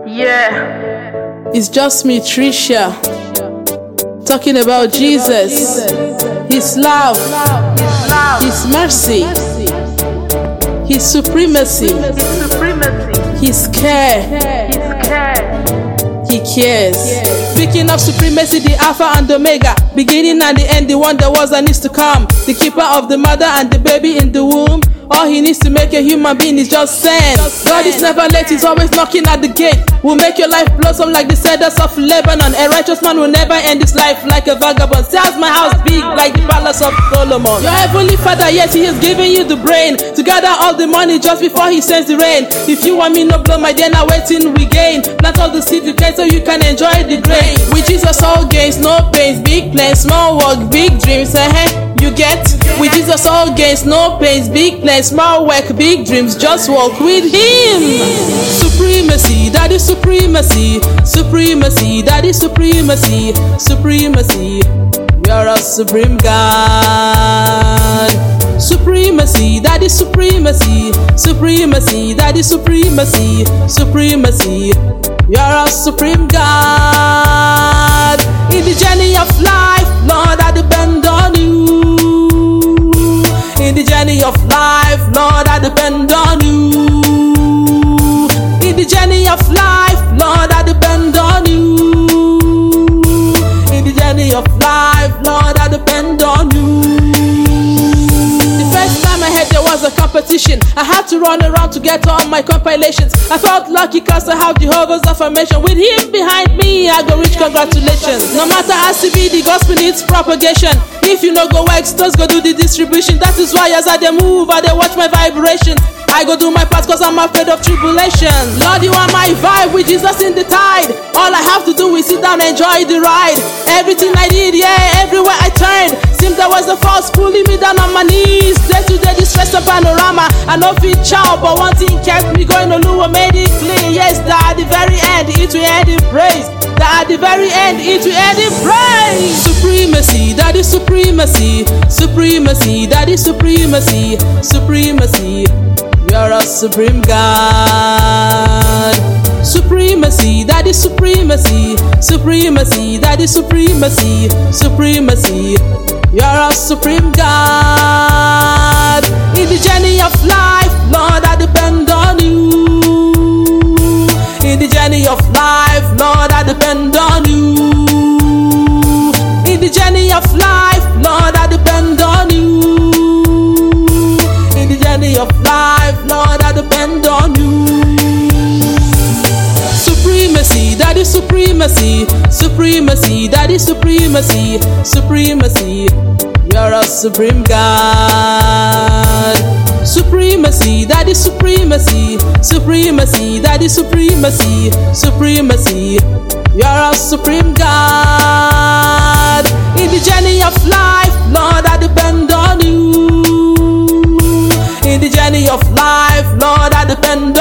Yeah. It's just me, Trisha, talking about Jesus, His love, His mercy, His supremacy, His care. He cares. Speaking of supremacy, the Alpha and Omega, beginning and the end, the one that was and is to come, the keeper of the mother and the baby in the womb. All He needs to make a human being is just send. God is never late, He's always knocking at the gate. Will make your life blossom like the cedars of Lebanon. A righteous man will never end his life like a vagabond. Sells my house big like the palace of Solomon. Your heavenly Father, yes, He has given you the brain to gather all the money just before He sends the rain. If you want me no blow, my dear, now waiting we gain. Plant all the seeds you can so you can enjoy the grain. With Jesus all gains, no pains, big plans, small work, big dreams. You get? With Jesus all gains, no pains, big plans, small work, big dreams. Just walk with Him. Supremacy, that is supremacy. Supremacy, that is supremacy. Supremacy, you're a supreme God. Supremacy, that is supremacy. Supremacy, that is supremacy. Supremacy, you're a supreme God. In the journey of life, Lord, I depend on You. In the journey of life, Lord, I depend on You. In the journey of life, Lord, I depend on You. In the journey of life, Lord, I depend on You. The first time I heard there was a competition, I had to run around to get all my compilations. I felt lucky cause I have Jehovah's affirmation. With Him behind me, I go reach congratulations. No matter how severe, the gospel needs propagation. If you no go work, stores go do the distribution. That is why as I dey move, I dey watch my vibrations. I go do my part cause I'm afraid of tribulation. Lord, You are my vibe with Jesus in the tide. All I have to do is sit down and enjoy the ride. Everything I did, yeah, everywhere I turned, seems there was a force pulling me down on my knees. Day to day distress and panorama, I no fit chow, but one thing kept me going. Oluwa made it clear, yes, that at the very end it will end in praise. That at the very end it will end in praise. Supremacy, that is supremacy. Supremacy, that is supremacy. Supremacy, you're a supreme God. Supremacy, that is supremacy. Supremacy, that is supremacy. Supremacy, you're a supreme God. In the journey of life, Lord, I depend on You. In the journey of life, Lord, I depend on You. In the journey of life, Lord, I depend on You. In the journey of life, Lord, I depend on You. Supremacy, that is supremacy. Supremacy, that is supremacy. Supremacy, you're a supreme God. Supremacy, that is supremacy. Supremacy, that is supremacy. Supremacy, you're a supreme God. In the journey of life, Lord, I depend on You. In the journey of life, Lord, I depend